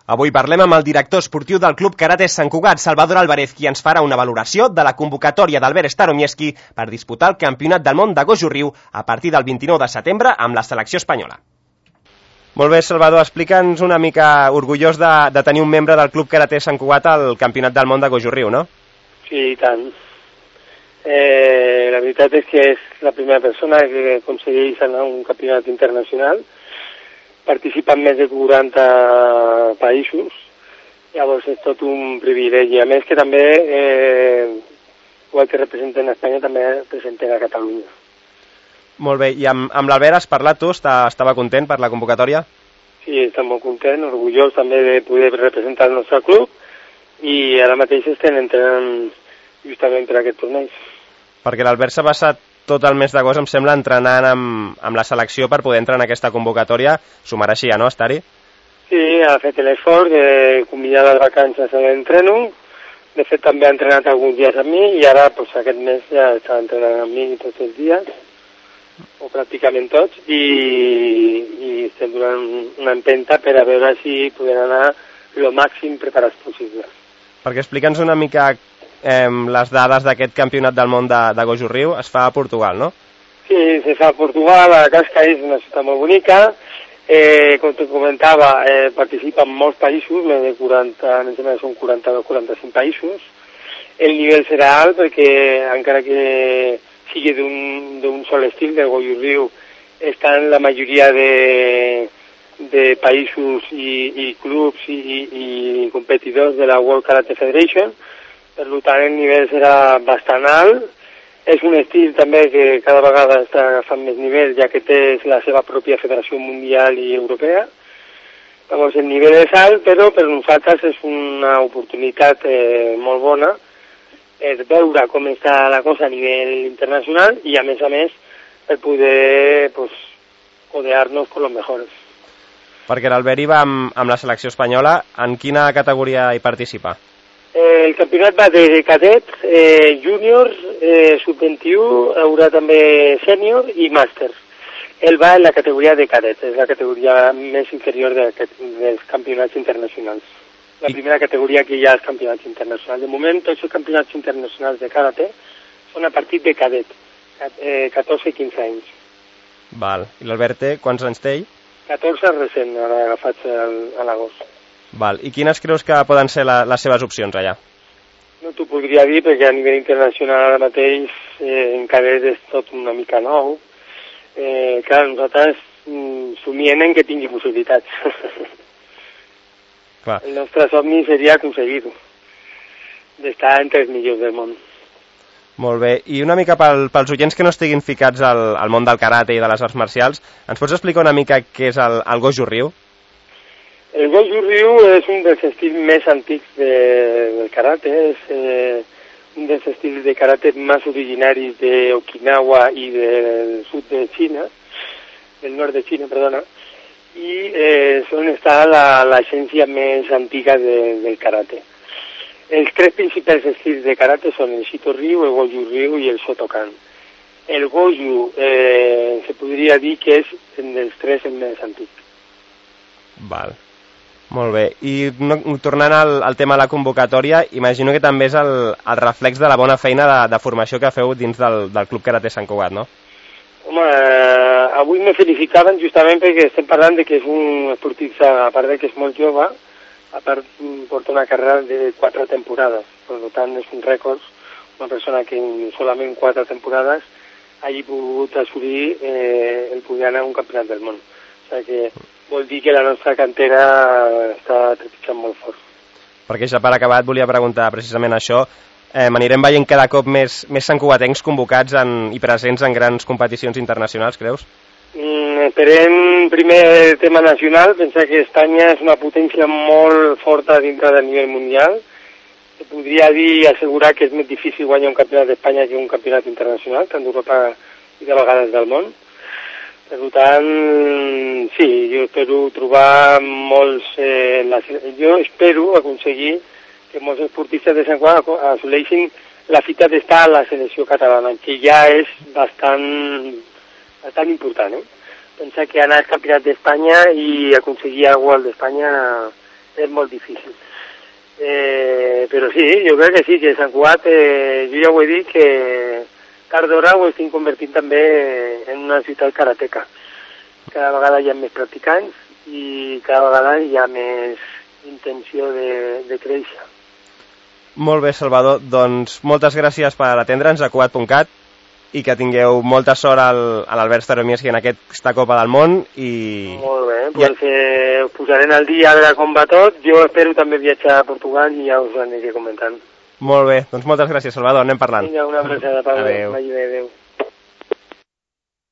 Avui parlem amb el director esportiu del Club Karate Sant Cugat, Salvador Álvarez, qui ens farà una valoració de la convocatòria d'Albert Staromieski per disputar el Campionat del Món de Goju Ryu a partir del 29 de setembre amb la selecció espanyola. Molt bé, Salvador, explica'ns una mica, orgullós de tenir un membre del Club Karate Sant Cugat al Campionat del Món de Goju Ryu, no? Sí, i tant. La veritat és que és la primera persona que aconsegueix anar a un campionat internacional. Participen més de 40 països, llavors és tot un privilegi. A més que també, igual que representen a Espanya, també representen a Catalunya. Molt bé, i amb l'Albert has parlat tu? Estava content per la convocatòria? Sí, està molt content, orgullós també de poder representar el nostre club i ara mateix estem entrenant justament per aquest torneig. Perquè l'Albert s'ha passat tot el mes d'agost, em sembla, entrenant amb la selecció per poder entrar en aquesta convocatòria. S'ho mereixia, no, Estari? Sí, ha fet l'esforç, combinat les vacances a l'entreno. De fet, també ha entrenat alguns dies amb mi i ara, pues, aquest mes ja està entrenant amb mi tots els dies, o pràcticament tots, i estem donant una empenta per a veure si podem anar el màxim preparats possible. Perquè explica'ns una mica les dades d'aquest campionat del món de Goju Ryu. Es fa a Portugal, no? Sí, se fa a Portugal, a Cascais, és una ciutat molt bonica. Com te comentava, participen molts països, més de 40, em sembla que són 42-45 països. El nivell serà alt perquè, encara que sigui d'un sol estil, de Goju Ryu, estan la majoria de països i clubs i competidors de la World Karate Federation. Per tant, el nivell serà bastant alt. És un estil també que cada vegada està agafant més nivell, ja que té la seva pròpia federació mundial i europea. Llavors, el nivell és alt, però per nosaltres és una oportunitat molt bona per veure com està la cosa a nivell internacional i, a més, per poder codear-nos con los mejores. Perquè l'Albert hi va amb la selecció espanyola. En quina categoria hi participa? El campionat va de cadet, júnior, sub-21, haurà també sènior i màster. Ell va en la categoria de cadet, és la categoria més inferior dels campionats internacionals. La primera categoria que hi ha als campionats internacionals. De moment, tots els campionats internacionals de karate són a partir de cadet, 14 i 15 anys. Val. I l'Albert, quants anys té ell? 14 recent, ara agafats a l'agost. Val. I quines creus que poden ser les seves opcions allà? No t'ho podria dir perquè a nivell internacional ara mateix en cadet és tot una mica nou. Clar, nosaltres somiem en que tingui possibilitats. Clar. El nostre somni seria aconseguir-ho, d'estar entre els millors del món. Molt bé. I una mica pels oients que no estiguin ficats al món del karate i de les arts marcials, ens pots explicar una mica què és el Goju Ryu? El Goju Ryu és un dels estils més antics del karate, és un dels estils de karate més originaris d'Okinawa i del sud de Xina, del nord de Xina, perdona, i és on està l'essència més antiga del karate. Els tres principals estils de karate són el Shito Ryu, el Goju Ryu i el Shotokan. El Goju se podria dir que és dels tres el més antic. Val. Molt bé. I tornant al tema de la convocatòria, imagino que també és el reflex de la bona feina de formació que feu dins del Club Karate Sant Cugat, no? Home, avui me felicitaven justament perquè estem parlant de que és un esportista, a part de que és molt jove, a part porta una carrera de 4 temporades, per tant és un rècord, una persona que en solament 4 temporades hagi pogut assolir el poder anar a un campionat del món. O sigui que vol dir que la nostra cantera està trepitjant molt fort. Perquè ja per acabat volia preguntar precisament això. Anirem veient cada cop més santcugatencs convocats i presents en grans competicions internacionals, creus? Esperem primer el tema nacional. Pensar que Espanya és una potència molt forta dintre del nivell mundial. Se podria dir, assegurar que és més difícil guanyar un campionat d'Espanya que un campionat internacional, tant d'Europa i de vegades del món. Per tant, sí, jo espero trobar molts... jo espero aconseguir que molts esportistes de Sant Cugat assoleixin la fita d'estar a la selecció catalana, que ja és bastant important, Pensar que anar al Campionat d'Espanya i aconseguir alguna cosa d'Espanya és molt difícil. Però sí, jo crec que sí, que Sant Cugat, jo ja ho he dit, que tard d'hora ho estic convertint també en una ciutat karateca. Cada vegada hi ha més practicants i cada vegada hi ha més intenció de créixer. Molt bé, Salvador, doncs moltes gràcies per atendre'ns a Cugat.cat i que tingueu molta sort a l'Albert Staromiejski en aquesta Copa del Món. Molt bé, doncs us posarem al dia a veure com va tot. Jo espero també viatjar a Portugal i ja us aniré comentant. Molt bé, doncs moltes gràcies, Salvador, anem parlant. Vinga, una abraçada, Pablo. Adéu. Adéu.